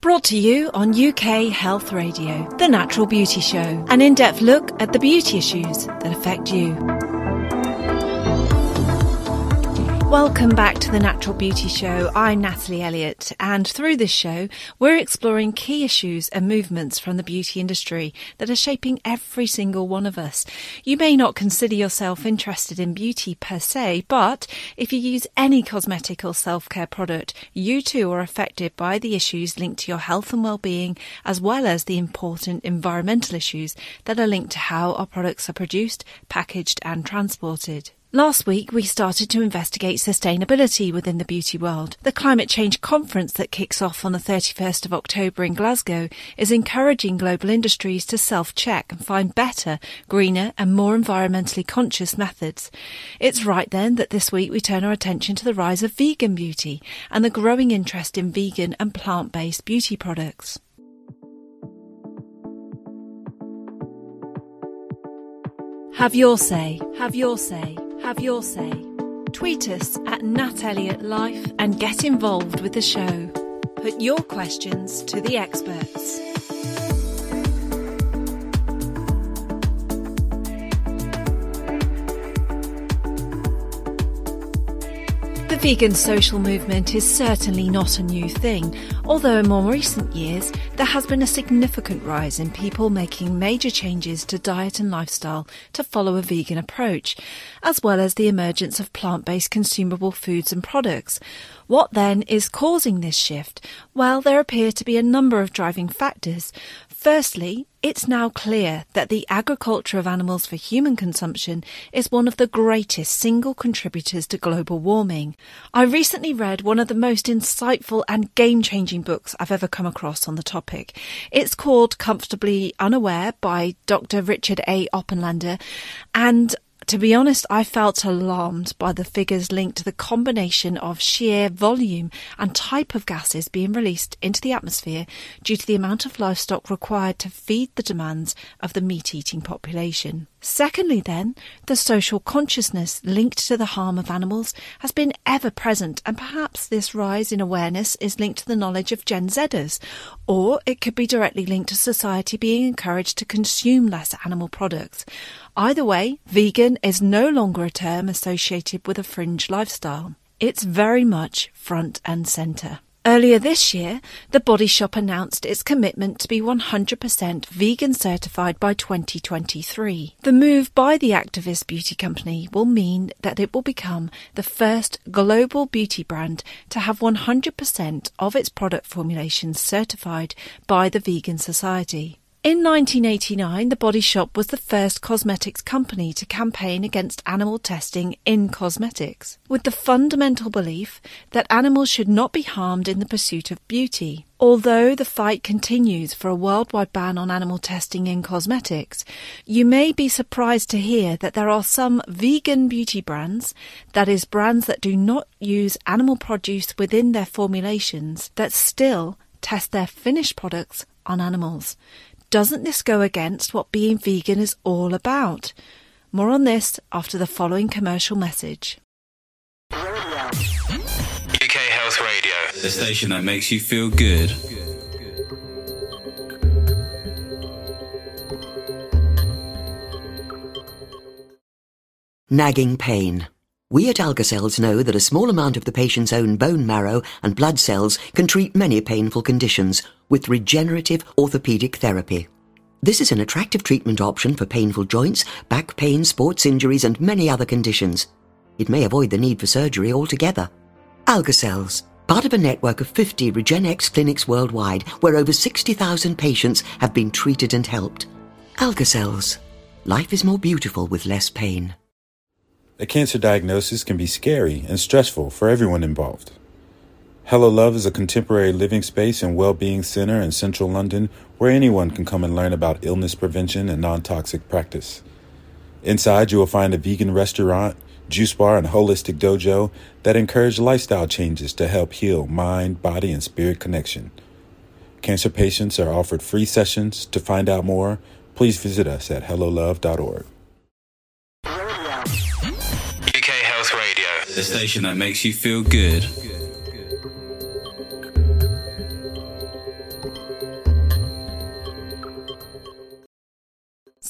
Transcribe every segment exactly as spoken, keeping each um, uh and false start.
Brought to you on U K Health Radio, The Natural Beauty Show, an in-depth look at the beauty issues that affect you. Welcome back to The Natural Beauty Show. I'm Natalie Elliott, and through this show, we're exploring key issues and movements from the beauty industry that are shaping every single one of us. You may not consider yourself interested in beauty per se, but if you use any cosmetic or self-care product, you too are affected by the issues linked to your health and well-being, as well as the important environmental issues that are linked to how our products are produced, packaged and transported. Last week, we started to investigate sustainability within the beauty world. The Climate Change Conference that kicks off on the thirty-first of October in Glasgow is encouraging global industries to self-check and find better, greener and more environmentally conscious methods. It's right then that this week we turn our attention to the rise of vegan beauty and the growing interest in vegan and plant-based beauty products. Have your say, have your say. Have your say. Tweet us at Nat Elliott Life and get involved with the show. Put your questions to the experts. The vegan social movement is certainly not a new thing, although in more recent years there has been a significant rise in people making major changes to diet and lifestyle to follow a vegan approach, as well as the emergence of plant-based consumable foods and products. What then is causing this shift? Well, there appear to be a number of driving factors. Firstly, it's now clear that the agriculture of animals for human consumption is one of the greatest single contributors to global warming. I recently read one of the most insightful and game-changing books I've ever come across on the topic. It's called Comfortably Unaware by Doctor Richard A. Oppenlander, and to be honest, I felt alarmed by the figures linked to the combination of sheer volume and type of gases being released into the atmosphere due to the amount of livestock required to feed the demands of the meat-eating population. Secondly then, the social consciousness linked to the harm of animals has been ever present, and perhaps this rise in awareness is linked to the knowledge of Gen Zers, or it could be directly linked to society being encouraged to consume less animal products. Either way, vegan is no longer a term associated with a fringe lifestyle. It's very much front and centre. Earlier this year, The Body Shop announced its commitment to be one hundred percent vegan certified by twenty twenty-three. The move by the activist beauty company will mean that it will become the first global beauty brand to have one hundred percent of its product formulations certified by the Vegan Society. In nineteen eighty-nine, The Body Shop was the first cosmetics company to campaign against animal testing in cosmetics, with the fundamental belief that animals should not be harmed in the pursuit of beauty. Although the fight continues for a worldwide ban on animal testing in cosmetics, you may be surprised to hear that there are some vegan beauty brands, that is, brands that do not use animal produce within their formulations, that still test their finished products on animals. Doesn't this go against what being vegan is all about? More on this after the following commercial message. U K Health Radio, the station that makes you feel good. Nagging pain. We at Algacells know that a small amount of the patient's own bone marrow and blood cells can treat many painful conditions with regenerative orthopedic therapy. This is an attractive treatment option for painful joints, back pain, sports injuries and many other conditions. It may avoid the need for surgery altogether. Algacells, part of a network of fifty RegenX clinics worldwide where over sixty thousand patients have been treated and helped. Algacells. Life is more beautiful with less pain. A cancer diagnosis can be scary and stressful for everyone involved. Hello Love is a contemporary living space and well-being center in central London where anyone can come and learn about illness prevention and non-toxic practice. Inside, you will find a vegan restaurant, juice bar, and holistic dojo that encourage lifestyle changes to help heal mind, body, and spirit connection. Cancer patients are offered free sessions. To find out more, please visit us at hello love dot org. U K Health Radio, the station that makes you feel good.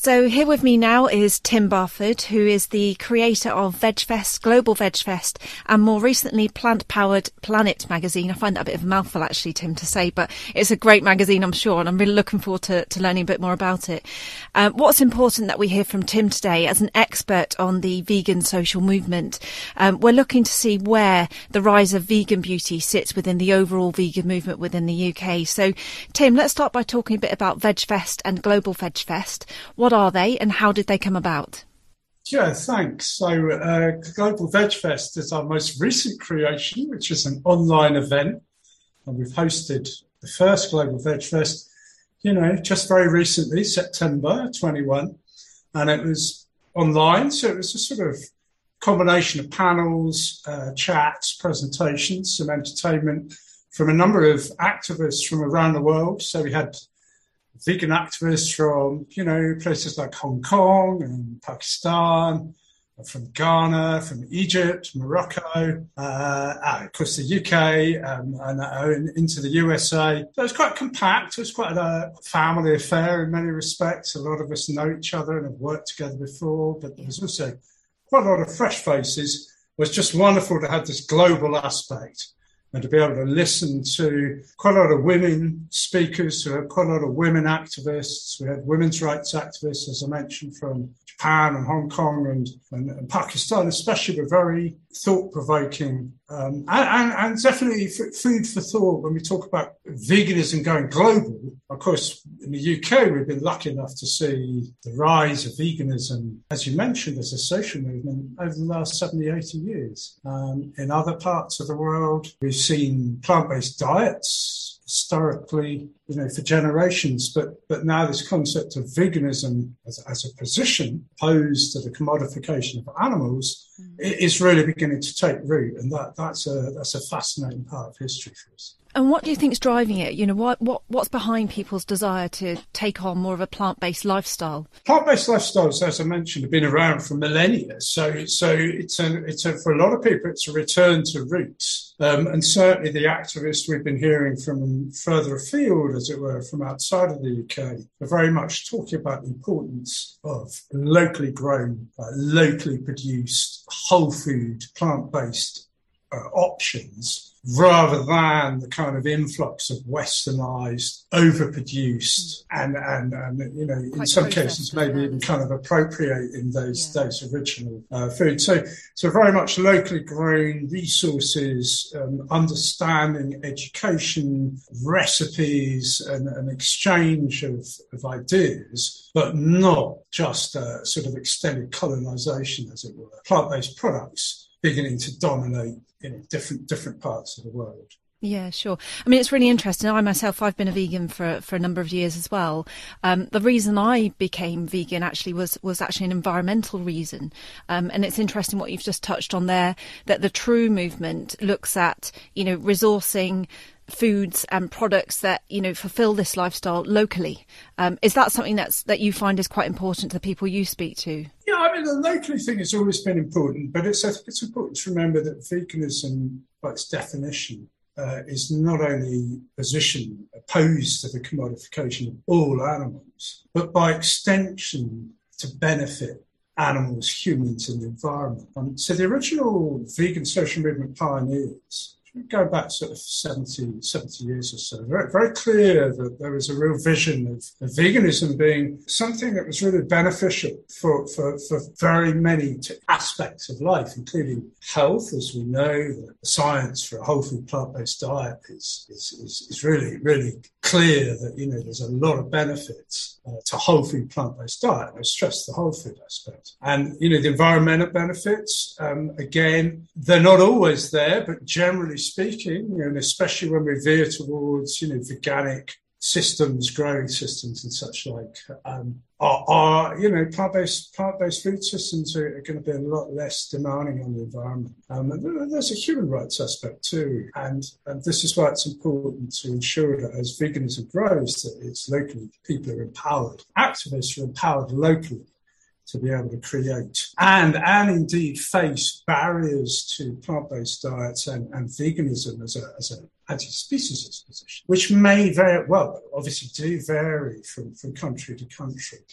So here with me now is Tim Barford, who is the creator of VegFest, Global VegFest, and more recently Plant-Powered Planet magazine. I find that a bit of a mouthful actually, Tim, to say, but it's a great magazine, I'm sure, and I'm really looking forward to, to learning a bit more about it. Um, what's important that we hear from Tim today as an expert on the vegan social movement. Um, we're looking to see where the rise of vegan beauty sits within the overall vegan movement within the U K. So, Tim, let's start by talking a bit about VegFest and Global VegFest. What are they and how did they come about? Yeah, thanks. So uh, Global VegFest is our most recent creation, which is an online event. And we've hosted the first Global VegFest, you know, just very recently, September twenty-one. And it was online. So it was a sort of combination of panels, uh, chats, presentations, some entertainment from a number of activists from around the world. So we had vegan activists from, you know, places like Hong Kong and Pakistan, from Ghana, from Egypt, Morocco, uh, of course the U K, um, and uh, into the U S A. So it was quite compact. It was quite a family affair in many respects. A lot of us know each other and have worked together before, but there was also quite a lot of fresh faces. It was just wonderful to have this global aspect and to be able to listen to quite a lot of women speakers, to have quite a lot of women activists. We had women's rights activists, as I mentioned, from Japan and Hong Kong and, and, and Pakistan, especially, were very thought-provoking um, and, and, and definitely f- food for thought when we talk about veganism going global. Of course, in the U K, we've been lucky enough to see the rise of veganism, as you mentioned, as a social movement over the last seventy, eighty years. Um, in other parts of the world, we've seen plant-based diets historically, you know, for generations, but but now this concept of veganism as, as a position opposed to the commodification of animals mm. is really beginning to take root, and that that's a that's a fascinating part of history for us. And what do you think is driving it? You know, what, what what's behind people's desire to take on more of a plant-based lifestyle? Plant-based lifestyles, as I mentioned, have been around for millennia. So, so it's a, it's a, for a lot of people, it's a return to roots. Um, and certainly the activists we've been hearing from further afield, as it were, from outside of the U K, are very much talking about the importance of locally grown, uh, locally produced, whole food, plant-based uh, options, rather than the kind of influx of westernized, overproduced, and, and, and you know, Quite in some cases, maybe even kind of appropriating those, yeah. those original uh, foods. So, so very much locally grown resources, um, understanding, education, recipes, and an exchange of, of ideas, but not just a sort of extended colonization, as it were. Plant-based products beginning to dominate in different different parts of the world. Yeah, sure. I mean, it's really interesting. I myself, I've been a vegan for for a number of years as well. Um, the reason I became vegan actually was was actually an environmental reason. Um, and it's interesting what you've just touched on there, that the True movement looks at, you know, resourcing foods and products that, you know, fulfill this lifestyle locally. Um, is that something that's that you find is quite important to the people you speak to? Yeah, I mean, the locally thing has always been important, but it's I think it's important to remember that veganism, by its definition, uh, is not only position opposed to the commodification of all animals, but by extension to benefit animals, humans, and the environment. Um, so the original vegan social movement pioneers, go back sort of seventy, seventy years or so, very, very clear that there was a real vision of, of veganism being something that was really beneficial for, for, for very many t- aspects of life, including health. As we know, the science for a whole food plant-based diet is, is, is, is really, really clear that, you know, there's a lot of benefits uh, to whole food plant-based diet. I stress the whole food aspect. And, you know, the environmental benefits, um, again, they're not always there, but generally speaking, you know, and especially when we veer towards, you know, veganic systems, growing systems and such like, um, are, are, you know, plant-based, plant-based food systems are, are going to be a lot less demanding on the environment. Um, and there's a human rights aspect too. And, and this is why it's important to ensure that as veganism grows, that it's locally, people are empowered. Activists are empowered locally to be able to create and and indeed face barriers to plant-based diets and, and veganism as a as an anti-speciesist position, which may very well, obviously do vary from, from country to country.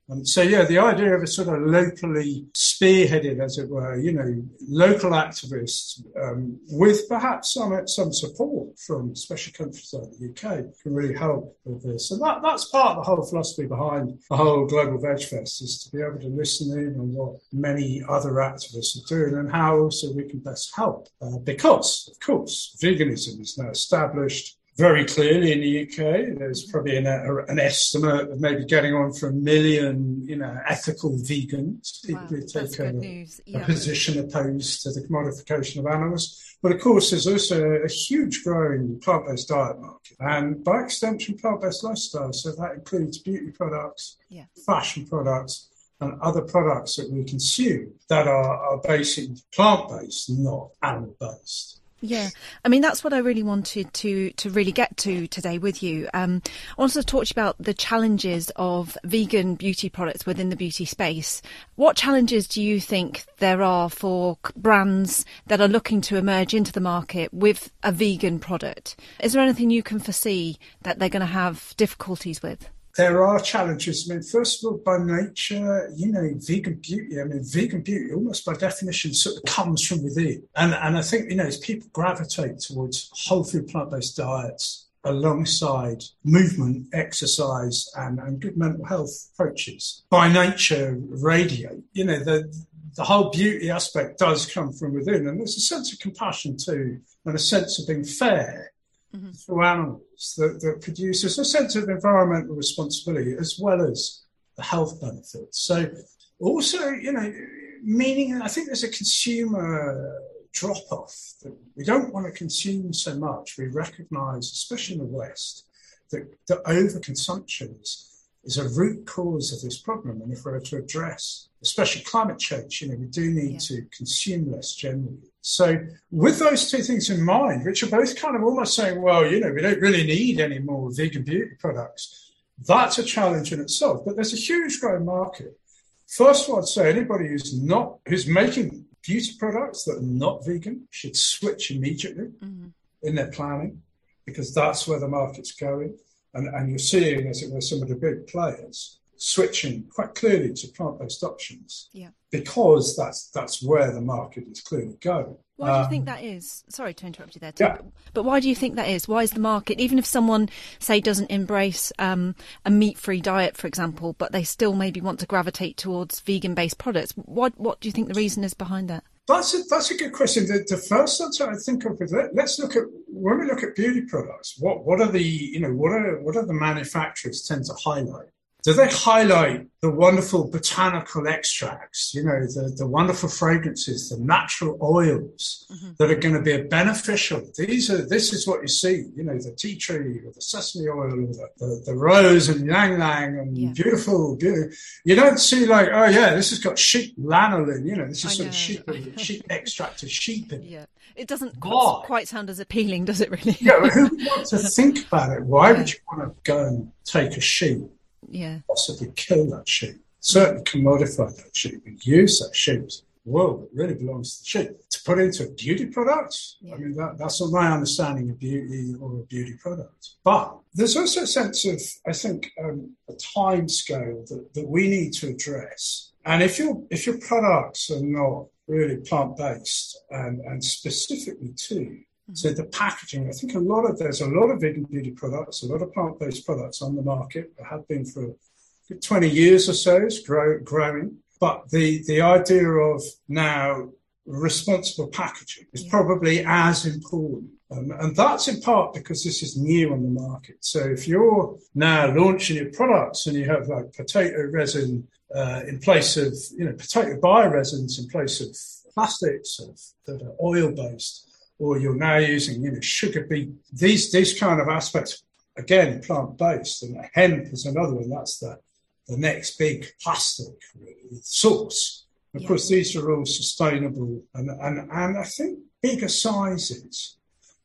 Um, so, yeah, the idea of a sort of locally spearheaded, as it were, you know, local activists um, with perhaps some some support from especially countries like the U K can really help with this. And that, that's part of the whole philosophy behind the whole Global Veg Fest, is to be able to listen in on what many other activists are doing and how also we can best help. Uh, because, of course, veganism is now established very clearly in the U K. There's probably an, a, an estimate of maybe getting on for a million, you know, ethical vegans, people wow, who take a, yeah. a position opposed to the commodification of animals. But of course, there's also a huge growing plant-based diet market, and by extension, plant-based lifestyle. So that includes beauty products, yeah. fashion products, and other products that we consume that are, are basically plant-based, not animal-based. Yeah, I mean, that's what I really wanted to to really get to today with you. Um, I wanted to talk to you about the challenges of vegan beauty products within the beauty space. What challenges do you think there are for brands that are looking to emerge into the market with a vegan product? Is there anything you can foresee that they're going to have difficulties with? There are challenges. I mean, first of all, by nature, you know, vegan beauty, I mean, vegan beauty almost by definition sort of comes from within. And and I think, you know, as people gravitate towards whole food plant-based diets alongside movement, exercise and, and good mental health approaches, by nature radiate. You know, the the whole beauty aspect does come from within. And there's a sense of compassion too, and a sense of being fair mm-hmm. to animals that, that produces a sense of environmental responsibility as well as the health benefits. So also, you know, meaning I think there's a consumer drop-off that we don't want to consume so much. We recognise, especially in the West, that the overconsumption is, is a root cause of this problem. And if we're to address, especially climate change, you know, we do need yeah. to consume less generally. So with those two things in mind, which are both kind of almost saying, well, you know, we don't really need any more vegan beauty products, that's a challenge in itself. But there's a huge growing market. First of all, I'd say anybody who's not, who's making beauty products that are not vegan should switch immediately mm-hmm. in their planning, because that's where the market's going. And, and you're seeing, as it were, some of the big players switching quite clearly to plant-based options yeah. because that's that's where the market is clearly going. Why do you um, think that is? Sorry to interrupt you there, Tim, yeah. but why do you think that is? Why is the market, even if someone, say, doesn't embrace um, a meat-free diet, for example, but they still maybe want to gravitate towards vegan-based products, what what do you think the reason is behind that? That's a, that's a good question. The, the first answer I think of is let, let's look at, when we look at beauty products, what what are the, you know, what are what are the manufacturers tend to highlight? Do they highlight the wonderful botanical extracts, you know, the, the wonderful fragrances, the natural oils mm-hmm. that are going to be beneficial? These are, this is what you see, you know, the tea tree or the sesame oil or the, the, the rose and ylang ylang and yeah. beautiful, beautiful. You don't see like, oh yeah, this has got sheep lanolin, you know, this is I sort know. of sheep, sheep extract of sheep in it. Yeah. It doesn't quite, quite sound as appealing, does it really? Yeah, but who would want to think about it? Why would you want to go and take a sheep? Yeah, possibly kill that sheep, certainly commodify that sheep and use that sheep. Whoa, it really belongs to the sheep. To put into a beauty product, yeah. I mean, that, that's not my understanding of beauty or a beauty product. But there's also a sense of, I think, um, a time scale that, that we need to address. And if your if your products are not really plant-based and, and specifically too, so the packaging, I think a lot of, there's a lot of vegan beauty products, a lot of plant-based products on the market. There have been for twenty years or so, it's grow, growing. But the, the idea of now responsible packaging is yeah. probably as important. Um, and that's in part because this is new on the market. So if you're now launching your products and you have like potato resin uh, in place of, you know, potato bioresins in place of plastics of, that are oil-based, or you're now using, you know, sugar beet, these these kind of aspects, again, plant-based, and hemp is another one. That's the, the next big plastic really, source. Of yeah. course, these are all sustainable and, and, and I think bigger sizes.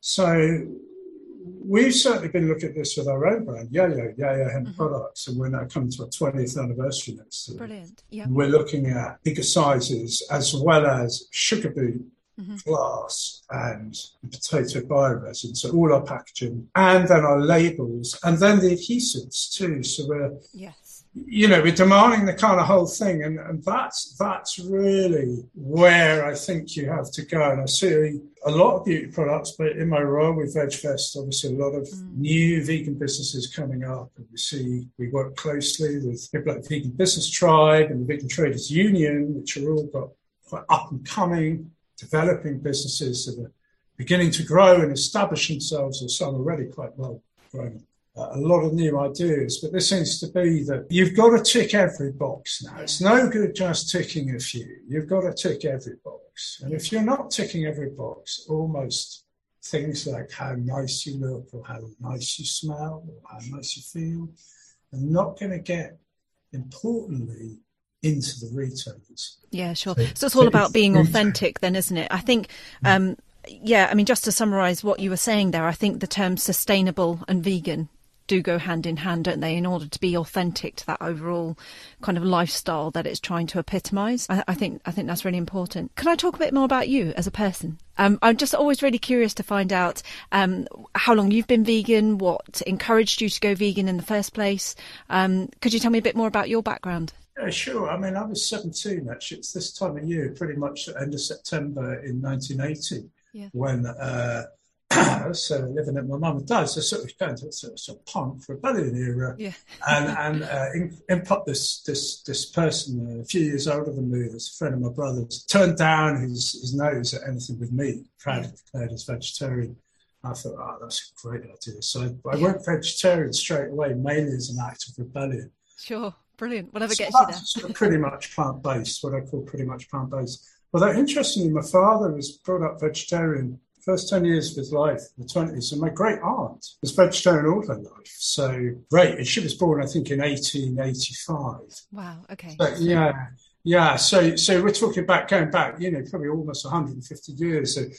So we've certainly been looking at this with our own brand, Yo-Yo, Yo-Yo Hemp mm-hmm. Products, and we're now coming to our twentieth anniversary next year. Brilliant. Yeah. We're looking at bigger sizes as well as sugar beet, Mm-hmm. glass and potato bioresin, so all our packaging and then our labels and then the adhesives too. So we're yes. you know, we're demanding the kind of whole thing. And, and that's, that's really where I think you have to go. And I see a lot of beauty products, but in my role with VegFest, obviously a lot of mm. new vegan businesses coming up. And we see, we work closely with people like Vegan Business Tribe and the Vegan Traders Union, which are all got quite up and coming, developing businesses that are beginning to grow and establish themselves, or some already quite well grown. Uh, a lot of new ideas, but there seems to be that you've got to tick every box now. It's no good just ticking a few. You've got to tick every box. And if you're not ticking every box, almost things like how nice you look or how nice you smell or how nice you feel are not going to get, importantly, into the retailers. Yeah, sure. So, so it's all about being authentic then, isn't it? I think... Um, yeah, I mean, just to summarise what you were saying there, I think the terms sustainable and vegan do go hand in hand, don't they, in order to be authentic to that overall kind of lifestyle that it's trying to epitomise. I, I think I think that's really important. Can I talk a bit more about you as a person? Um, I'm just always really curious to find out um, how long you've been vegan, what encouraged you to go vegan in the first place. Um, could you tell me a bit more about your background? Yeah, sure. I mean, I was seventeen, actually. It's this time of year, pretty much the end of September in nineteen eighty. Yeah. When uh, I was uh, living at my mum and dad's, so sort of going to sort of, sort of punk rebellion era, yeah. and and uh, in, in put this this this person uh, a few years older than me, as a friend of my brother's, turned down his, his nose at anything with meat, proudly yeah. declared as vegetarian. I thought, oh, that's a great idea. So I, I yeah. went vegetarian straight away, mainly as an act of rebellion. Sure, brilliant. Whatever so gets you there. Sort of pretty much plant-based, what I call pretty much plant-based. Although, interestingly, my father was brought up vegetarian first ten years of his life, the twenties, and my great aunt was vegetarian all her life. So, great. And she was born, I think, in eighteen eighty-five. Wow, okay. So, yeah, yeah. So, so we're talking about going back, you know, probably almost one hundred fifty years. So,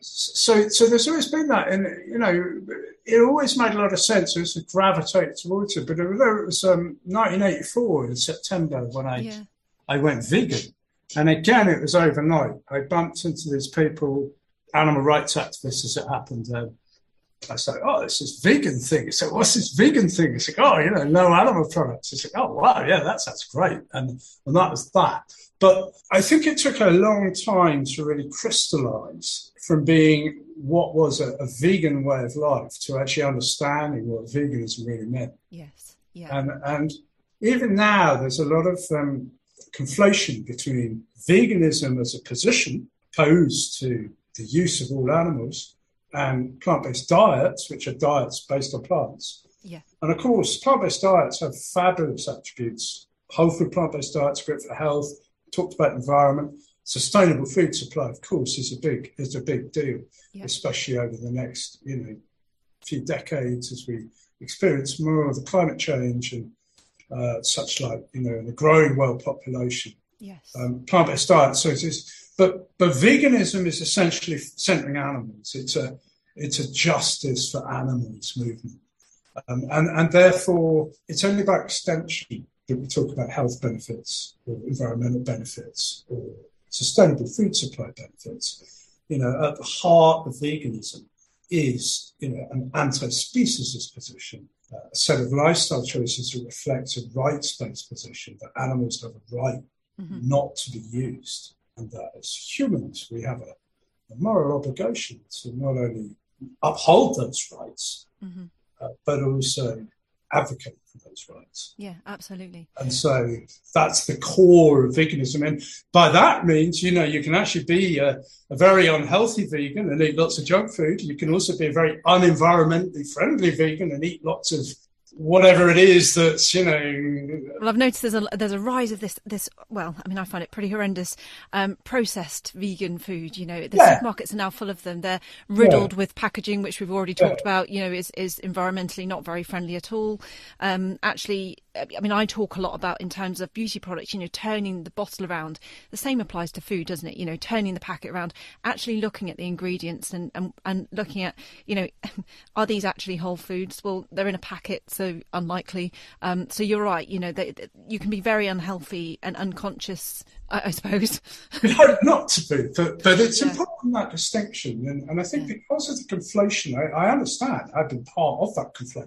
so, so there's always been that. And, you know, it always made a lot of sense. I used to gravitate towards it. But although it was um, nineteen eighty-four in September when I, yeah. I went vegan. And again, it was overnight. I bumped into these people, animal rights activists, as it happened. Um, I said, oh, it's this vegan thing. I said, what's this vegan thing? It's like, oh, you know, no animal products. It's like, oh, wow, yeah, that sounds great. And, and that was that. But I think it took a long time to really crystallize from being what was a, a vegan way of life to actually understanding what veganism really meant. Yes, yeah. And, and even now, there's a lot of... Um, conflation between veganism as a position opposed to the use of all animals and plant-based diets, which are diets based on plants. Yeah. And of course, plant-based diets have fabulous attributes. Whole food plant-based diets are great for health. We talked about environment. Sustainable food supply, of course, is a big is a big deal, yeah. especially over the next, you know, few decades as we experience more of the climate change and Uh, such like, you know, the growing world population. Yes. Um, plant-based diet. So it is, but but veganism is essentially centering animals. It's a it's a justice for animals movement, um, and and therefore it's only by extension that we talk about health benefits or environmental benefits or sustainable food supply benefits. You know, at the heart of veganism is, you know, an anti-speciesist position. Uh, a set of lifestyle choices that reflect a rights-based position that animals have a right mm-hmm. not to be used, and that as humans we have a, a moral obligation to not only uphold those rights, mm-hmm. uh, but also advocate for those rights. Yeah, absolutely. And so that's the core of veganism. And by that means, you know, you can actually be a, a very unhealthy vegan and eat lots of junk food. You can also be a very unenvironmentally friendly vegan and eat lots of whatever it is that's, you know... Well, I've noticed there's a there's a rise of this, this well, I mean, I find it pretty horrendous, um, processed vegan food. You know, the yeah. supermarkets are now full of them. They're riddled yeah. with packaging, which we've already talked yeah. about, you know, is, is environmentally not very friendly at all. Um, actually, I mean, I talk a lot about in terms of beauty products, you know, turning the bottle around. The same applies to food, doesn't it? You know, turning the packet around, actually looking at the ingredients and, and, and looking at, you know, are these actually whole foods? Well, they're in a packet, so unlikely. Um, so you're right, you know, they, they, you can be very unhealthy and unconscious, I, I suppose. We hope not to be, but, but it's yeah. important, that distinction. And, and I think yeah. because of the conflation, I, I understand, I've been part of that conflation.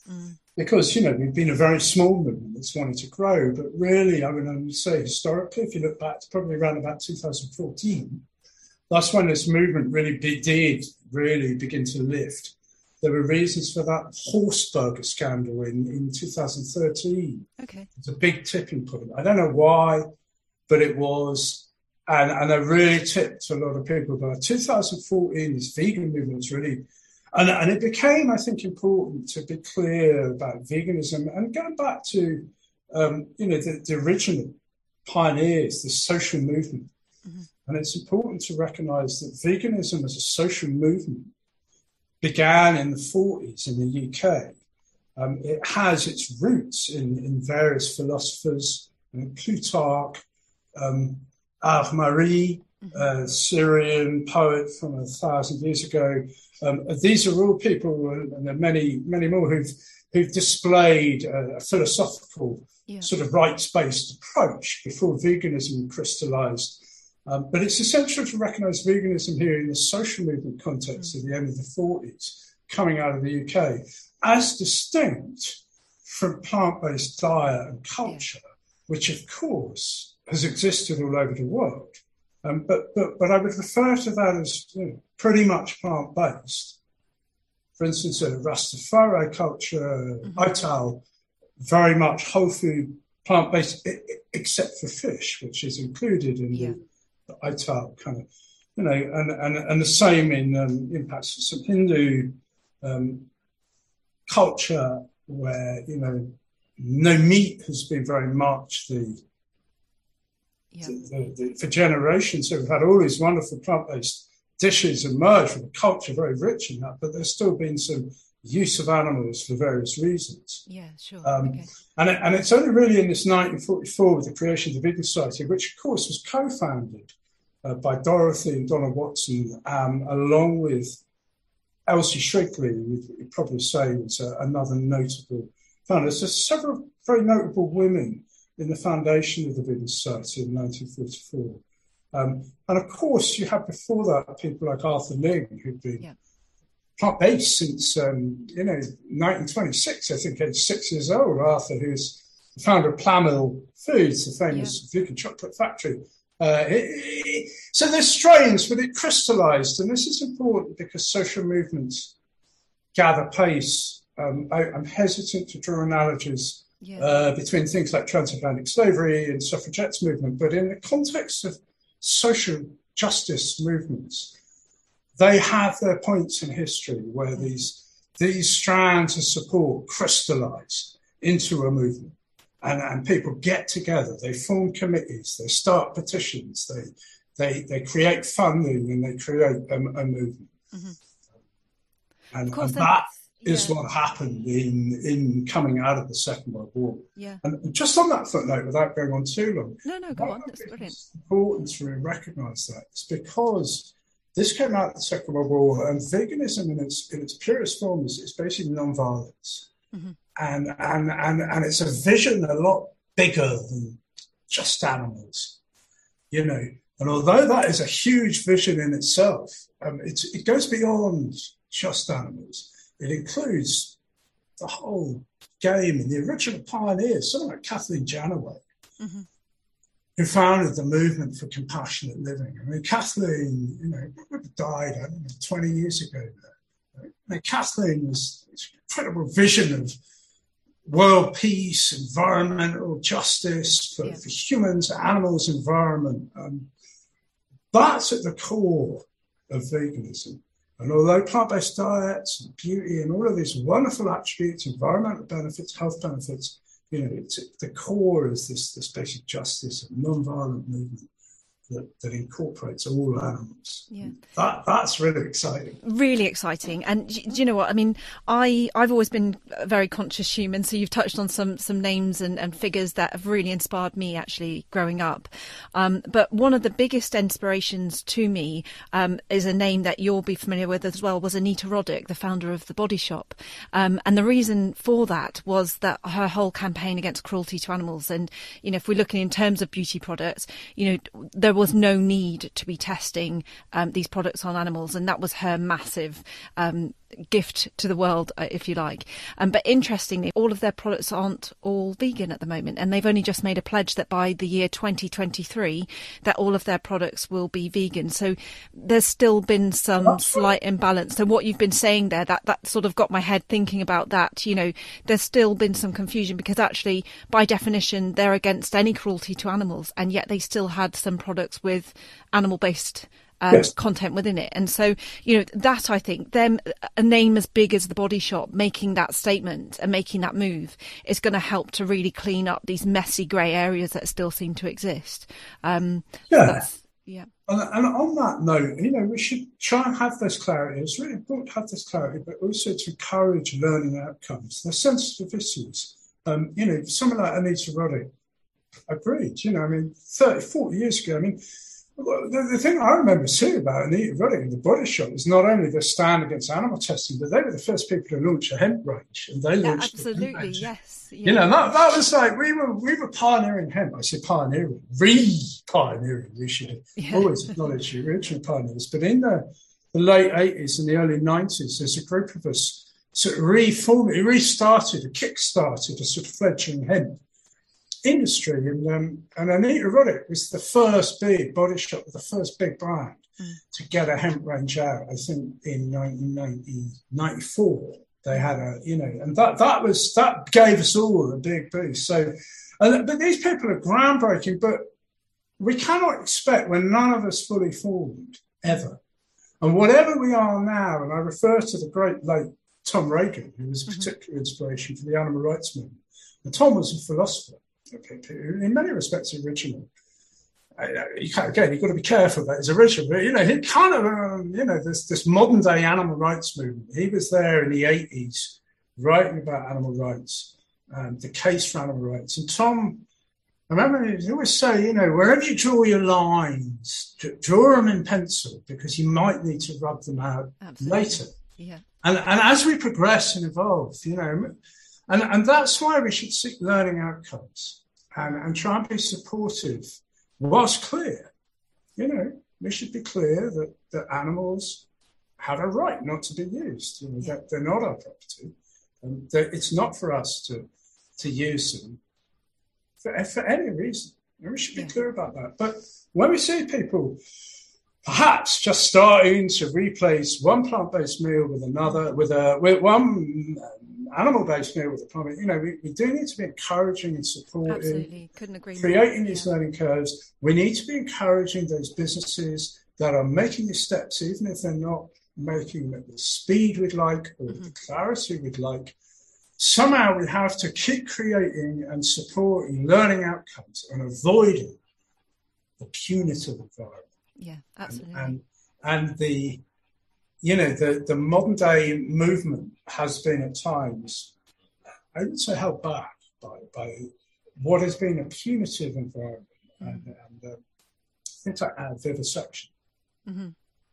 Mm. Because, you know, we've been a very small movement that's wanted to grow. But really, I mean, I would say historically, if you look back, to probably around about two thousand fourteen, that's when this movement really be, did really begin to lift. There were reasons for that horse burger scandal in, in two thousand thirteen. Okay. It's a big tipping point. I don't know why, but it was. And, and it really tipped a lot of people. By two thousand fourteen, this vegan movement was really, and, and it became, I think, important to be clear about veganism and going back to, um, you know, the, the original pioneers, the social movement. Mm-hmm. And it's important to recognise that veganism as a social movement began in the forties in the U K. Um, it has its roots in, in various philosophers, you know, Plutarch, um, Ahmari, uh, Syrian poet from a thousand years ago. Um, these are all people, and there are many, many more who've who've displayed a, a philosophical yeah. sort of rights-based approach before veganism crystallised. Um, but it's essential to recognise veganism here in the social movement context mm. of the end of the forties, coming out of the U K, as distinct from plant-based diet and culture, yeah. which, of course, has existed all over the world. Um, but, but but I would refer to that as you know, pretty much plant-based. For instance, uh, Rastafari culture, mm-hmm. Ital, very much whole food, plant-based, I- except for fish, which is included in yeah. the, the Ital kind of, you know, and, and, and the same in um, impacts of some Hindu um, culture where, you know, no meat has been very much the Yeah. The, the, for generations, so we've had all these wonderful plant-based dishes emerge from a culture very rich in that, but there's still been some use of animals for various reasons. Yeah, sure. Um, okay. and, it, and it's only really in this nineteen forty-four with the creation of the Vegan Society, which of course was co-founded uh, by Dorothy and Donna Watson, um, along with Elsie Shrigley, who you'd probably say was uh, another notable founder. So several very notable women in the foundation of the Vegan Society in nineteen forty-four. Um, and of course, you had before that people like Arthur Ling, who'd been yeah. plant-based since, um, you know, nineteen twenty-six, I think, age six years old. Arthur, who's the founder of Plamil Foods, the famous yeah. vegan chocolate factory. Uh, it, it, so there's strains, but it crystallised. And this is important because social movements gather pace. Um, I, I'm hesitant to draw analogies Yeah. Uh, between things like transatlantic slavery and suffragettes movement, but in the context of social justice movements, they have their points in history where these these strands of support crystallize into a movement, and, and people get together, they form committees, they start petitions, they they they create funding, and they create a, a movement. Mm-hmm. And, of course, and that Yeah. is what happened in, in coming out of the Second World War. Yeah. And just on that footnote, without going on too long, no, no, go on. That's brilliant. It's important to recognise that. It's because this came out of the Second World War, and veganism in its in its purest form is, is basically non-violence, mm-hmm. and and and and it's a vision a lot bigger than just animals, you know. And although that is a huge vision in itself, um, it's it goes beyond just animals. It includes the whole game and the original pioneers, someone like Kathleen Janaway, mm-hmm. who founded the movement for compassionate living. I mean, Kathleen, you know, died, I don't know, twenty years ago now. Right? I mean, Kathleen was this incredible vision of world peace, environmental justice for, yeah. for humans, animals, environment. Um, that's at the core of veganism. And although plant-based diets and beauty and all of these wonderful attributes, environmental benefits, health benefits, you know, it's at the core is this, this basic justice and non-violent movement that, that incorporates all animals. Yeah. That that's really exciting. Really exciting. And do you know what? I mean, I, I've always been a very conscious human, so you've touched on some some names and, and figures that have really inspired me actually growing up. Um, but one of the biggest inspirations to me um, is a name that you'll be familiar with as well, was Anita Roddick, the founder of The Body Shop. Um, and the reason for that was that her whole campaign against cruelty to animals. And, you know, if we're looking in terms of beauty products, you know, there was no need to be testing um, these products on animals, and that was her massive um, gift to the world, if you like. Um, but interestingly, all of their products aren't all vegan at the moment, and they've only just made a pledge that by the year twenty twenty-three that all of their products will be vegan. So there's still been some slight imbalance. So what you've been saying there, that that sort of got my head thinking about that. You know, there's still been some confusion because actually, by definition, they're against any cruelty to animals, and yet they still had some products with animal-based Um, yes. content within it. And so, you know, that I think them a name as big as The Body Shop making that statement and making that move is going to help to really clean up these messy grey areas that still seem to exist. Um, yeah. So yeah. And, and on that note, you know, we should try and have this clarity. It's really important to have this clarity, but also to encourage learning outcomes. They're sensitive issues. Um, you know, someone like Anita Roddick agreed, you know, I mean, thirty, forty years ago, I mean, The, the thing I remember seeing about Anita Roddick in The Body Shop was not only the stand against animal testing, but they were the first people to launch a hemp range, and they yeah, launched absolutely, yes. Yeah. You know, that, that was like we were we were pioneering hemp. I say pioneering, re-pioneering. We should yeah. always acknowledge the original pioneers. But in the, the late eighties and the early nineties, there's a group of us sort of reformed, restarted, kick-started a sort of fledgling hemp industry, and um, and Anita Roddick was the first big Body Shop, the first big brand mm. to get a hemp range out. I think in nineteen ninety-four they had a, you know, and that that was that gave us all a big boost. So, and, but these people are groundbreaking, but we cannot expect when none of us fully formed ever, and whatever we are now. And I refer to the great late Tom Reagan, who was a mm-hmm. particular inspiration for the animal rights movement. And Tom was a philosopher. Okay, in many respects original. Uh, you can't, again, you've got to be careful that it's original, but, you know, he kind of, um, you know, this, this modern day animal rights movement, he was there in the eighties writing about animal rights, um, the case for animal rights. And Tom, I remember he always say, you know, wherever you draw your lines, draw them in pencil because you might need to rub them out Absolutely. later. Yeah. And, and as we progress and evolve, you know, And, and that's why we should seek learning outcomes and, and try and be supportive whilst clear. You know, we should be clear that, that animals have a right not to be used. You know, yeah. that they're not our property. And that it's not for us to, to use them for, for any reason. And we should be yeah. clear about that. But when we see people perhaps just starting to replace one plant-based meal with another, with a with one animal-based meal with a plant, you know, we, we do need to be encouraging and supporting. Absolutely, couldn't agree more. Creating these yeah. learning curves. We need to be encouraging those businesses that are making these steps, even if they're not making them at the speed we'd like or mm-hmm. the clarity we'd like. Somehow we have to keep creating and supporting learning outcomes and avoiding the punitive environment. Yeah, absolutely. And, and, and the, you know, the, the modern day movement has been at times, I would say, held back by, by what has been a punitive environment and, and uh, things like vivisection. Mm-hmm.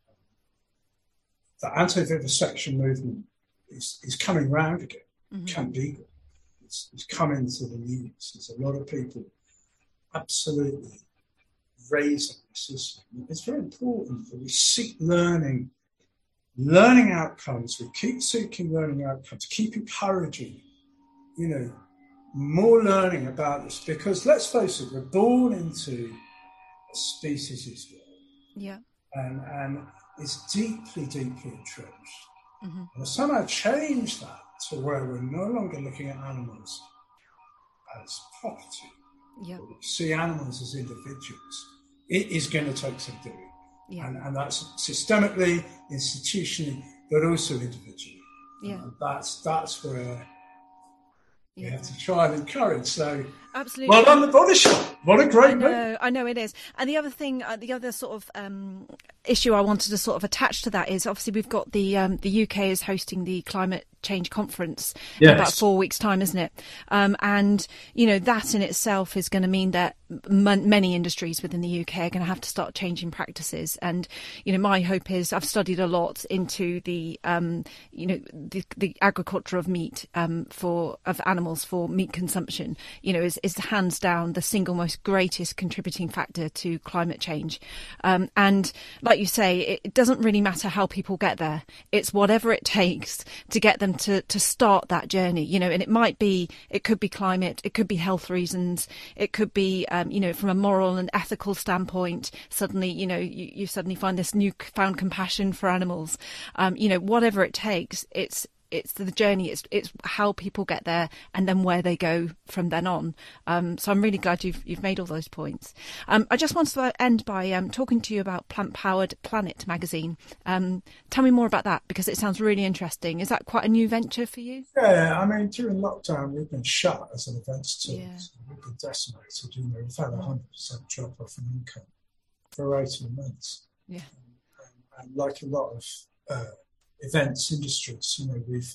The anti-vivisection movement is, is coming round again. Mm-hmm. Camp Deagle. It's, it's coming to the news. There's a lot of people absolutely raising this issue. It's very important that we seek learning, learning outcomes. We keep seeking learning outcomes, keep encouraging, you know, more learning about this. Because let's face it, we're born into a species as well. Yeah. And, and it's deeply, deeply entrenched. Mm-hmm. And somehow change that to where we're no longer looking at animals as property. Yep. We see animals as individuals. It is going to take some doing. Yeah. And, and that's systemically, institutionally, but also individually. Yeah. And that's that's where yeah. you have to try and encourage. So, absolutely. well done, The Body Shop. What a great I know, book. I know it is. And the other thing, uh, the other sort of um, issue I wanted to sort of attach to that is obviously we've got the um, the U K is hosting the climate Change Conference yes. in about four weeks' time, isn't it? Um, and, you know, that in itself is going to mean that m- many industries within the U K are going to have to start changing practices. And, you know, my hope is I've studied a lot into the, um, you know, the, the agriculture of meat um, for of animals for meat consumption, you know, is, is hands down the single most greatest contributing factor to climate change. Um, and like you say, it, it doesn't really matter how people get there. It's whatever it takes to get them to, to start that journey, you know, and it might be, it could be climate, it could be health reasons, it could be, um, you know, from a moral and ethical standpoint, suddenly, you know, you, you suddenly find this newfound compassion for animals. Um, you know, whatever it takes, it's, it's the journey, it's it's how people get there and then where they go from then on. Um, so I'm really glad you've you've made all those points. Um, I just wanted to end by um, talking to you about Plant Powered Planet magazine. Um, tell me more about that, because it sounds really interesting. Is that quite a new venture for you? Yeah, I mean, during lockdown, we've been shut as an events team. Yeah. So we've been decimated. You know, we've had a one hundred percent drop off in income for eighteen months. Yeah. And, and like a lot of uh, events industries, you know, we've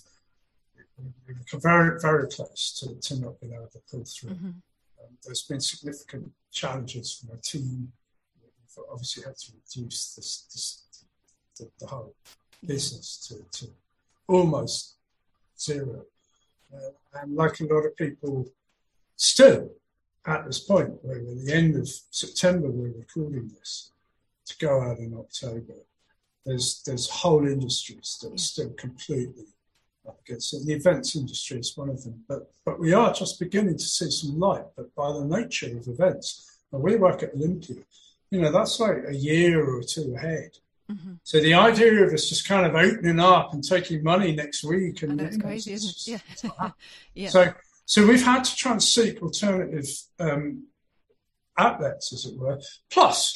we've become very, very close to, to not being able to pull through. Mm-hmm. Um, there's been significant challenges for my team. We've obviously had to reduce this, this the, the whole business to, to almost zero. Uh, and like a lot of people still at this point, where at the end of September we're recording this, to go out in October, There's there's whole industries that are still completely up against it. The events industry is one of them. But but we are just beginning to see some light. But by the nature of events, and we work at Olympia, you know, that's like a year or two ahead. Mm-hmm. So the idea of us just kind of opening up and taking money next week, and I know, it's you know, crazy, it's, isn't it? it's, Yeah. yeah. So so we've had to try and seek alternative um, outlets, as it were. Plus,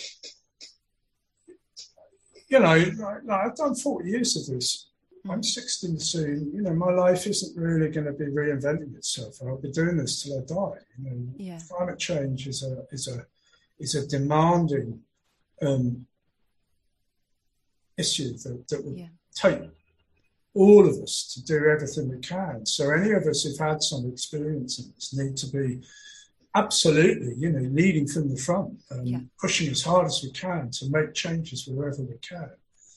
you know, like, like I've done forty years of this. I'm sixteen soon. You know, my life isn't really going to be reinventing itself. I'll be doing this till I die. You know, yeah. Climate change is a is a is a demanding um, issue that, that will yeah. take all of us to do everything we can. So any of us who've had some experience in this need to be absolutely, you know, leading from the front and yeah. pushing as hard as we can to make changes wherever we can.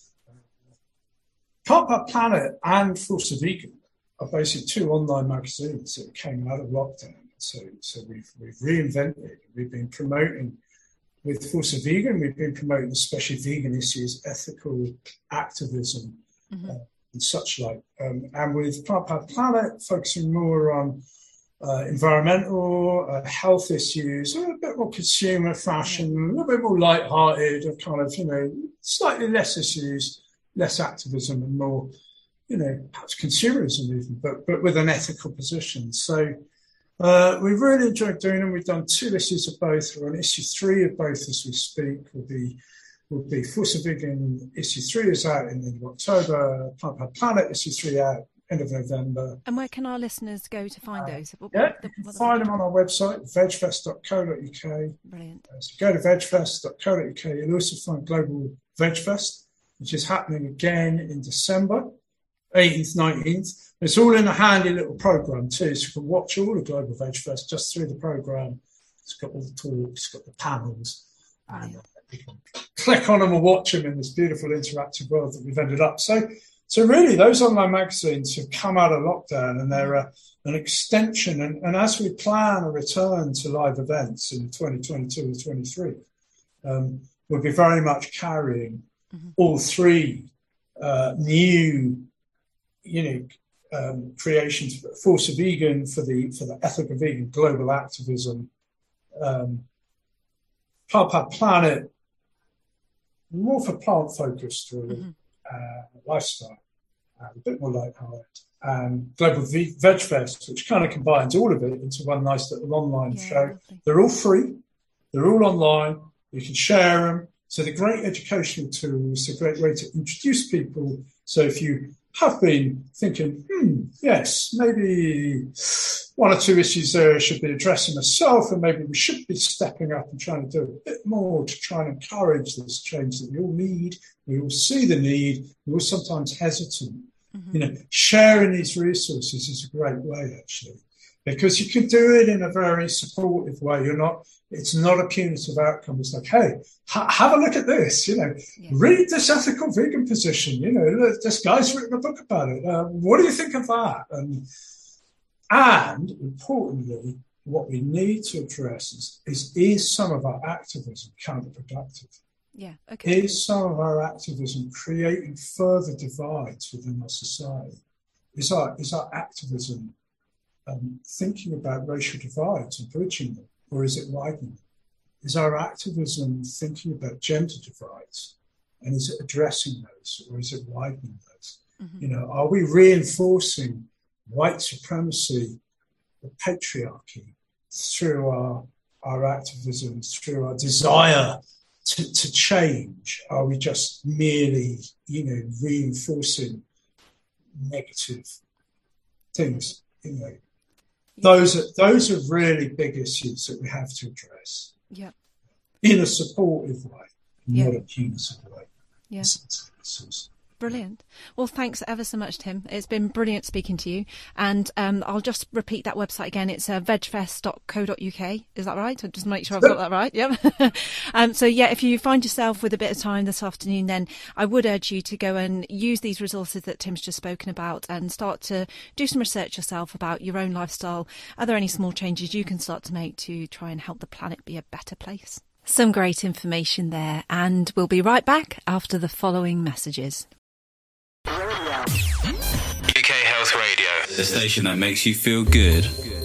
Plant Powered Planet and Force of Vegan are basically two online magazines that came out of lockdown. So, so we've we've reinvented. We've been promoting with Force of Vegan. We've been promoting especially vegan issues, ethical activism, mm-hmm. uh, and such like. Um, and with Plant Powered Planet, focusing more on Uh, environmental, uh, health issues, a bit more consumer fashion, a little bit more light-hearted, and kind of, you know, slightly less issues, less activism, and more, you know, perhaps consumerism even, but but with an ethical position. So uh, we've really enjoyed doing them. We've done two issues of both. We're on issue three of both as we speak. Will be will be Force of Vegan issue three is out in the end of October. Plant Powered Planet issue three out end of November. And where can our listeners go to find uh, those? What, yeah, the, you can find them on our website, vegfest dot co dot uk. Brilliant. Uh, so go to vegfest dot co dot uk. You'll also find Global Vegfest, which is happening again in December, eighteenth, nineteenth. It's all in a handy little program too, so you can watch all of Global Vegfest just through the program. It's got all the talks, it's got the panels, and uh, you can click on them and watch them in this beautiful interactive world that we've ended up. So So really, those online magazines have come out of lockdown, and they're a, an extension. And, and as we plan a return to live events in twenty twenty-two and twenty-three, um, we'll be very much carrying mm-hmm. all three uh, new, you know, um, creations: Force of Vegan for the for the ethical vegan global activism, um, Plant Powered Planet, more for plant focused, really. Mm-hmm. Uh, lifestyle, uh, a bit more light-hearted, and Global v- Vegfest, which kind of combines all of it into one nice little online yeah, show. Lovely. They're all free. They're all online. You can share them. So they're great educational tools. It's a great way to introduce people. So if you have been thinking, hmm, yes, maybe one or two issues there I should be addressing myself, and maybe we should be stepping up and trying to do a bit more to try and encourage this change that we all need. We all see the need. We're all sometimes hesitant Mm-hmm. You know, sharing these resources is a great way, actually, because you can do it in a very supportive way. You're not, it's not a punitive outcome. It's like, hey, ha- have a look at this, you know, yeah. read this ethical vegan position. You know, look, this guy's written a book about it. Uh, what do you think of that? And, and importantly, what we need to address is, is, is some of our activism counterproductive? Yeah, okay. Is some of our activism creating further divides within our society? Is our, is our activism um, thinking about racial divides and bridging them, or is it widening them? Is our activism thinking about gender divides, and is it addressing those, or is it widening those? Mm-hmm. You know, are we reinforcing white supremacy, the patriarchy, through our, our activism, through our desire To, to change? Are we just merely, you know, reinforcing negative things? You know, those are those are really big issues that we have to address. Yeah. In a supportive way, yeah. not a punitive way. Yeah. Brilliant. Well, thanks ever so much, Tim. It's been brilliant speaking to you. And um, I'll just repeat that website again. It's uh, vegfest dot co dot uk. Is that right? I'll just make sure I've got that right. Yep. um, so, yeah, if you find yourself with a bit of time this afternoon, then I would urge you to go and use these resources that Tim's just spoken about and start to do some research yourself about your own lifestyle. Are there any small changes you can start to make to try and help the planet be a better place? Some great information there. And we'll be right back after the following messages. U K Health Radio, the station that makes you feel good.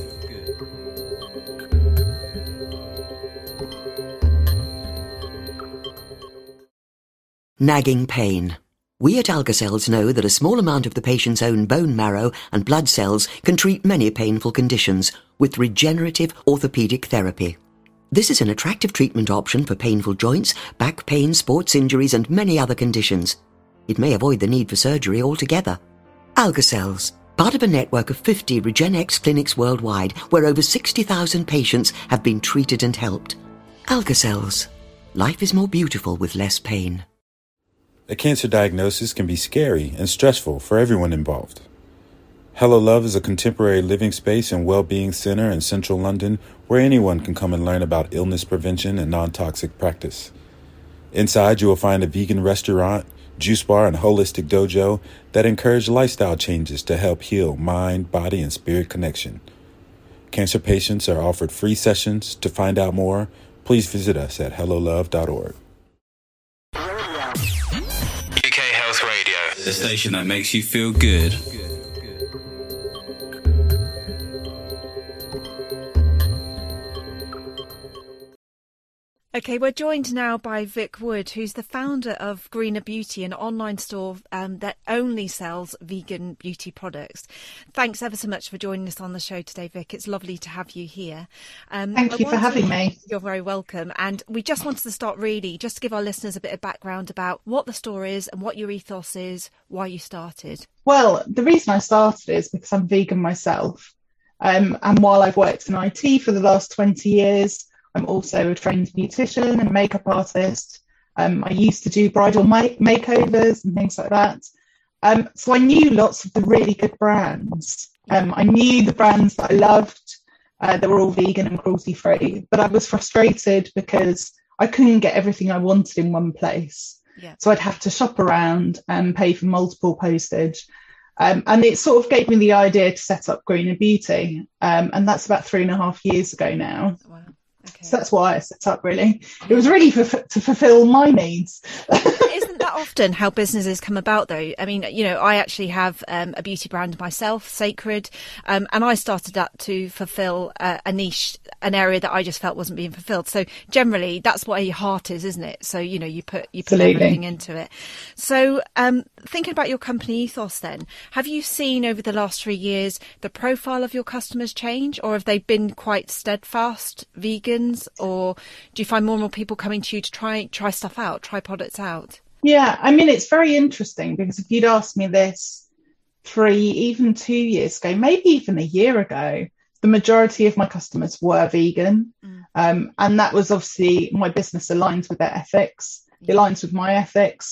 Nagging pain. We at Algacells know that a small amount of the patient's own bone marrow and blood cells can treat many painful conditions with regenerative orthopedic therapy. This is an attractive treatment option for painful joints, back pain, sports injuries and many other conditions. It may avoid the need for surgery altogether. Algacells, part of a network of fifty RegenX clinics worldwide where over sixty thousand patients have been treated and helped. Algacells. Life is more beautiful with less pain. A cancer diagnosis can be scary and stressful for everyone involved. Hello Love is a contemporary living space and well-being center in central London where anyone can come and learn about illness prevention and non-toxic practice. Inside, you will find a vegan restaurant, juice bar, and holistic dojo that encourage lifestyle changes to help heal mind, body, and spirit connection. Cancer patients are offered free sessions. To find out more, please visit us at hello love dot org. U K Health Radio, the station that makes you feel good. Okay, we're joined now by Vic Wood, who's the founder of Greener Beauty, an online store um, that only sells vegan beauty products. Thanks ever so much for joining us on the show today, Vic. It's lovely to have you here. Um, Thank you for having me. You're very welcome. And we just wanted to start really just to give our listeners a bit of background about what the store is and what your ethos is, why you started. Well, the reason I started is because I'm vegan myself. Um, and while I've worked in I T for the last twenty years, I'm also a trained beautician and makeup artist. Um, I used to do bridal make- makeovers and things like that. Um, so I knew lots of the really good brands. Um, I knew the brands that I loved uh, that were all vegan and cruelty-free. But I was frustrated because I couldn't get everything I wanted in one place. Yeah. So I'd have to shop around and pay for multiple postage. Um, and it sort of gave me the idea to set up Greener Beauty. Um, and that's about three and a half years ago now. Wow. Okay. So that's why I set up, really. It was really for, to fulfill my needs. Isn't that often how businesses come about, though? I mean, you know, I actually have um, a beauty brand myself, Sacred, um, and I started that to fulfill uh, a niche, an area that I just felt wasn't being fulfilled. So generally, that's what your heart is, isn't it? So, you know, you put you put Absolutely. everything into it. So um, thinking about your company ethos then, have you seen over the last three years the profile of your customers change, or have they been quite steadfast vegan? Or do you find more and more people coming to you to try try stuff out, try products out? Yeah, I mean, it's very interesting because if you'd asked me this three, even two years ago, maybe even a year ago, the majority of my customers were vegan. Mm. Um, and that was obviously my business aligns with their ethics. It aligns with my ethics.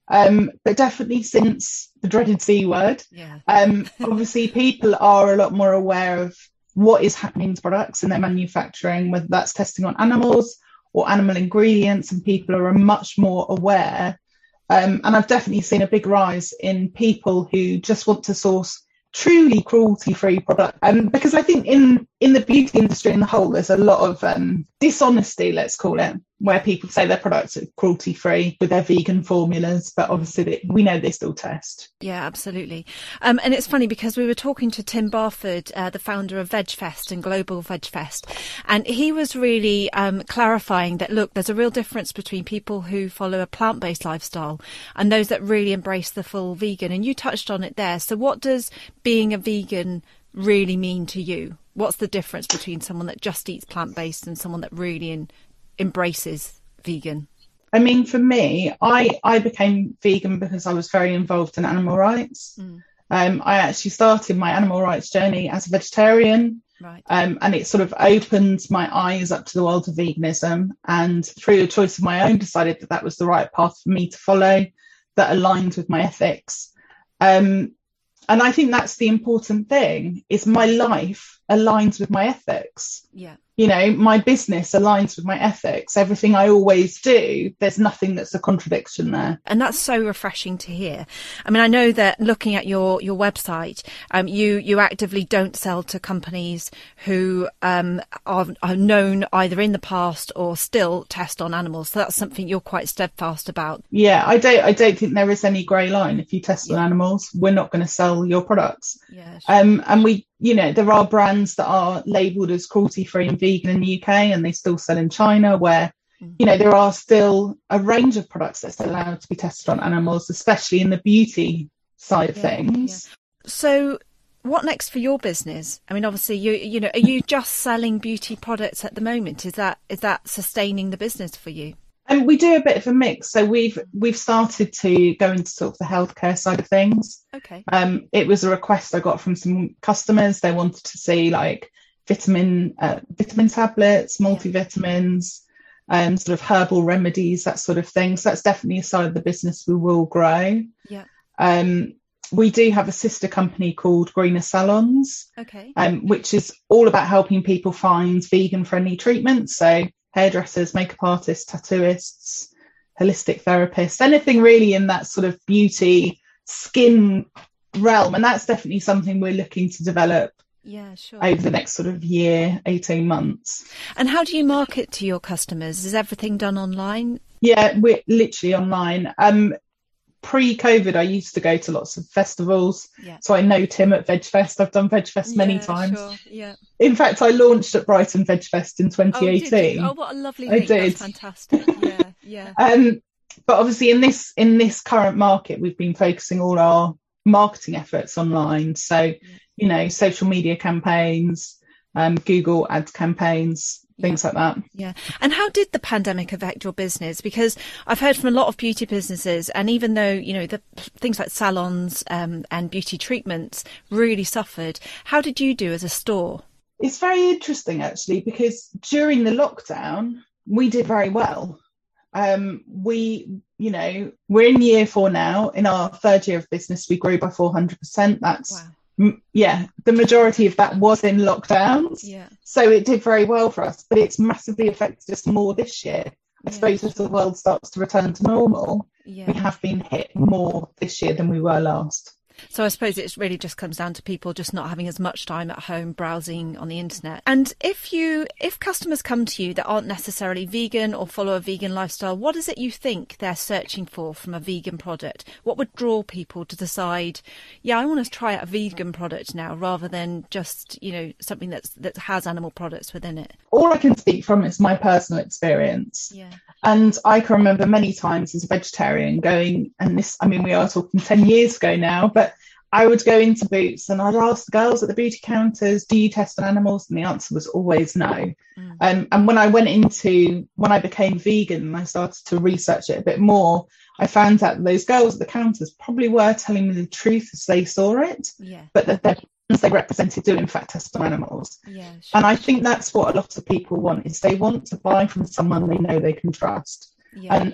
Um, but definitely since the dreaded C word, Yeah. um, obviously people are a lot more aware of what is happening to products in their manufacturing, whether that's testing on animals or animal ingredients, and people are much more aware. Um, and I've definitely seen a big rise in people who just want to source truly cruelty-free product, um, because I think in in the beauty industry in the whole, there's a lot of um, dishonesty, let's call it, where people say their products are cruelty-free with their vegan formulas, but obviously they, we know they still test. Yeah, absolutely. Um, and it's funny because we were talking to Tim Barford, uh, the founder of VegFest and Global VegFest, and he was really um, clarifying that, look, there's a real difference between people who follow a plant-based lifestyle and those that really embrace the full vegan. And you touched on it there. So what does being a vegan really mean to you? What's the difference between someone that just eats plant-based and someone that really in, embraces vegan? I mean, for me, I, I became vegan because I was very involved in animal rights. Mm. Um, I actually started my animal rights journey as a vegetarian, right. um, and it sort of opened my eyes up to the world of veganism, and through a choice of my own decided that that was the right path for me to follow, that aligned with my ethics. Um, and I think that's the important thing, is my life aligns with my ethics. Yeah. You know, my business aligns with my ethics. Everything I always do, there's nothing that's a contradiction there. And that's so refreshing to hear. I mean, I know that looking at your, your website, um, you, you actively don't sell to companies who um, are, are known either in the past or still test on animals. So that's something you're quite steadfast about. Yeah, I don't I don't think there is any grey line. If you test yeah. on animals, we're not going to sell your products. Yeah, sure. Um, and we, you know, there are brands that are labelled as cruelty-free and vegan in the U K, and they still sell in China, where, you know, there are still a range of products that's allowed to be tested on animals, especially in the beauty side of yeah, things. Yeah. So what next for your business? I mean, obviously, you you know, are you just selling beauty products at the moment? Is that is that sustaining the business for you? And we do a bit of a mix. So we've we've started to go into sort of the healthcare side of things. Okay. Um, it was a request I got from some customers. They wanted to see like vitamin uh, vitamin tablets, multivitamins, um, sort of herbal remedies, that sort of thing. So that's definitely a side of the business we will grow. Yeah. Um, we do have a sister company called Greener Salons, okay, um, which is all about helping people find vegan-friendly treatments. So hairdressers, makeup artists, tattooists, holistic therapists, anything really in that sort of beauty, skin realm. And that's definitely something we're looking to develop yeah, sure. over the next sort of year, eighteen months. And how do you market to your customers? Is everything done online? Yeah, we're literally online. Um, pre-COVID, I used to go to lots of festivals. Yeah. So I know Tim at VegFest. I've done VegFest many yeah, times. Sure. Yeah. In fact, I launched at Brighton VegFest in twenty eighteen. Oh, oh, what a lovely I link. did. That's fantastic. Yeah, yeah. Um, but obviously in this in this current market, we've been focusing all our marketing efforts online. So, yeah. you know, social media campaigns, um, Google ads campaigns, things yeah. like that. Yeah. And how did the pandemic affect your business? Because I've heard from a lot of beauty businesses, and even though, you know, the things like salons um, and beauty treatments really suffered, how did you do as a store? It's very interesting, actually, because during the lockdown, we did very well. Um, we, you know, we're in year four now. In our third year of business, we grew by four hundred percent. That's wow. Yeah, the majority of that was in lockdowns. Yeah. So it did very well for us, but it's massively affected us more this year. I yeah. suppose as the world starts to return to normal, yeah. we have been hit more this year than we were last. So I suppose it really just comes down to people just not having as much time at home browsing on the internet. And if you, if customers come to you that aren't necessarily vegan or follow a vegan lifestyle, what is it you think they're searching for from a vegan product? What would draw people to decide, yeah, I want to try out a vegan product now, rather than just, you know, something that's that has animal products within it? All I can speak from is my personal experience. Yeah. And I can remember many times as a vegetarian going, and this, I mean, we are talking ten years ago now, but I would go into Boots and I'd ask the girls at the beauty counters, do you test on animals? And the answer was always no. Mm. Um, and when I went into, when I became vegan and I started to research it a bit more, I found out that those girls at the counters probably were telling me the truth as they saw it, yeah. but that the brands they represented do in fact test on animals. Yeah, sure. And I think that's what a lot of people want, is they want to buy from someone they know they can trust. Yeah. And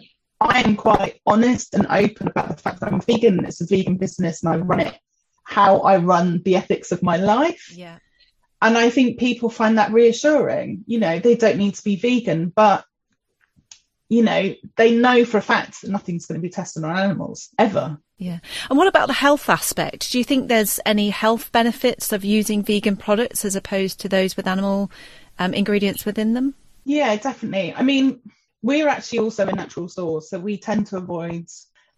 I am quite honest and open about the fact that I'm vegan. It's a vegan business and I run it how I run the ethics of my life. Yeah. And I think people find that reassuring. You know, they don't need to be vegan, but, you know, they know for a fact that nothing's going to be tested on animals, ever. Yeah. And what about the health aspect? Do you think there's any health benefits of using vegan products as opposed to those with animal um, ingredients within them? Yeah, definitely. I mean, we're actually also a natural source, so we tend to avoid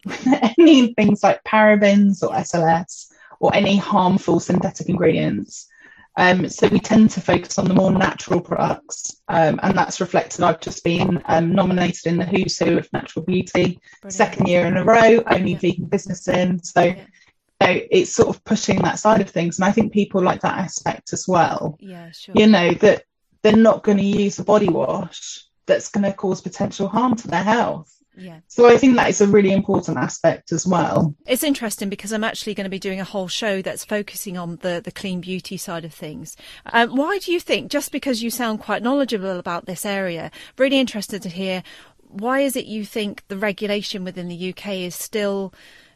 any things like parabens or S L S or any harmful synthetic ingredients. Um, so we tend to focus on the more natural products, um, and that's reflected. I've just been um, nominated in the Who's Who of Natural Beauty, Brilliant. second year in a row, only yeah. vegan business in. So yeah. you know, it's sort of pushing that side of things. And I think people like that aspect as well. Yeah, sure. You know, that they're not going to use a body wash that's going to cause potential harm to their health. Yeah. So I think that is a really important aspect as well. It's interesting because I'm actually going to be doing a whole show that's focusing on the, the clean beauty side of things. Um, why do you think, just because you sound quite knowledgeable about this area, really interested to hear, why is it you think the regulation within the U K is still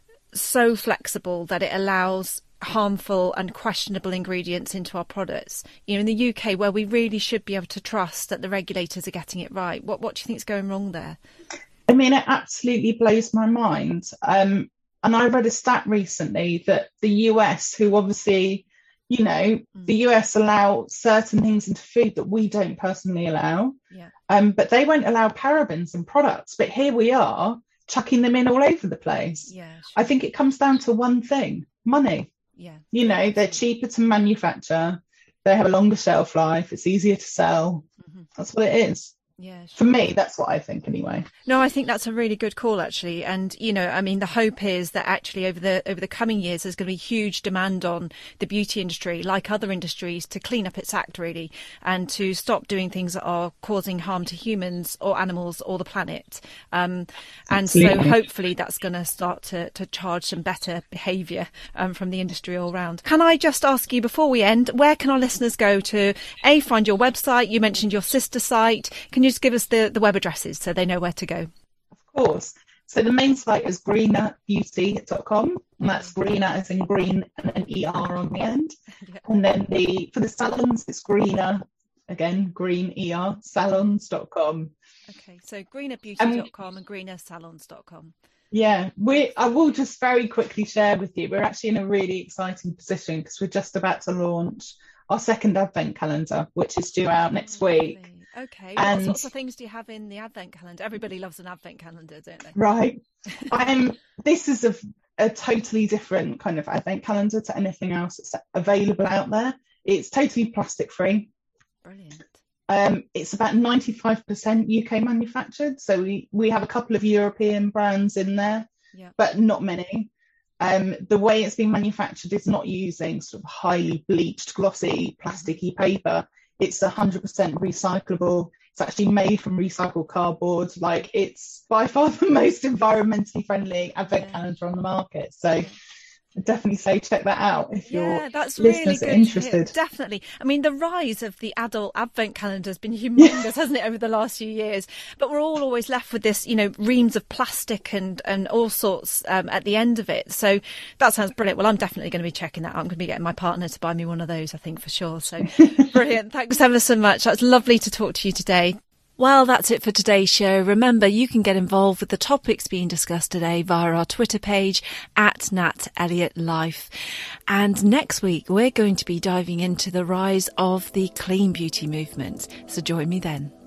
so flexible that it allows harmful and questionable ingredients into our products? You know, in the U K, where we really should be able to trust that the regulators are getting it right, what, what do you think is going wrong there? I mean, it absolutely blows my mind. Um, and I read a stat recently that the U S, who obviously, you know, mm. the U S allow certain things into food that we don't personally allow, yeah. um, but they won't allow parabens in products. But here we are chucking them in all over the place. Yeah, sure. I think it comes down to one thing, money. Yeah. You know, they're cheaper to manufacture. They have a longer shelf life. It's easier to sell. Mm-hmm. That's what it is. Yeah, sure. For me, that's what I think anyway. No, I think that's a really good call, actually. And, you know, I mean, the hope is that actually over the over the coming years, there's going to be huge demand on the beauty industry, like other industries, to clean up its act, really, and to stop doing things that are causing harm to humans or animals or the planet. Um, and Absolutely. So hopefully that's going to start to, to charge some better behaviour um, from the industry all round. Can I just ask you, before we end, where can our listeners go to, A, find your website? You mentioned your sister site. Can you just give us the, the web addresses so they know where to go? Of course. So the main site is greener beauty dot com, and that's greener as in green and an E R on the end. Yeah. And then the for the salons, it's greener, again, green E R, salons dot com. Okay, so greener beauty dot com and, and greener salons dot com. Yeah, we. I will just very quickly share with you, we're actually in a really exciting position because we're just about to launch our second advent calendar, which is due out next week. Okay, and what sorts of things do you have in the advent calendar? Everybody loves an advent calendar, don't they? Right. um, this is a, a totally different kind of advent calendar to anything else that's available out there. It's totally plastic free. Brilliant. Um, it's about ninety-five percent U K manufactured. So we, we have a couple of European brands in there, yeah. but not many. Um, the way it's being manufactured is not using sort of highly bleached, glossy, plasticky paper. It's one hundred percent recyclable. It's actually made from recycled cardboard. Like, it's by far the most environmentally friendly advent yeah. calendar on the market. So I'd definitely say check that out if yeah, your that's listeners really good are interested. Definitely. I mean, the rise of the adult advent calendar has been humongous, hasn't it, over the last few years? But we're all always left with this, you know, reams of plastic and, and all sorts um, at the end of it. So that sounds brilliant. Well, I'm definitely going to be checking that out. I'm going to be getting my partner to buy me one of those, I think, for sure. So brilliant. Thanks ever so much. That's lovely to talk to you today. Well, that's it for today's show. Remember, you can get involved with the topics being discussed today via our Twitter page at Nat Elliott Life. And next week, we're going to be diving into the rise of the clean beauty movement. So join me then.